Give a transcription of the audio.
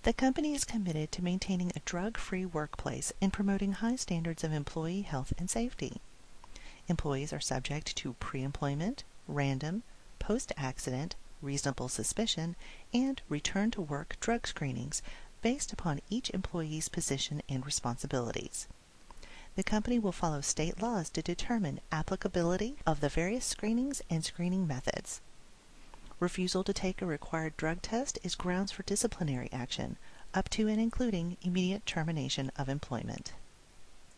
The company is committed to maintaining a drug-free workplace and promoting high standards of employee health and safety. Employees are subject to pre-employment, random, post-accident, reasonable suspicion, and return-to-work drug screenings based upon each employee's position and responsibilities. The company will follow state laws to determine applicability of the various screenings and screening methods. Refusal to take a required drug test is grounds for disciplinary action, up to and including immediate termination of employment.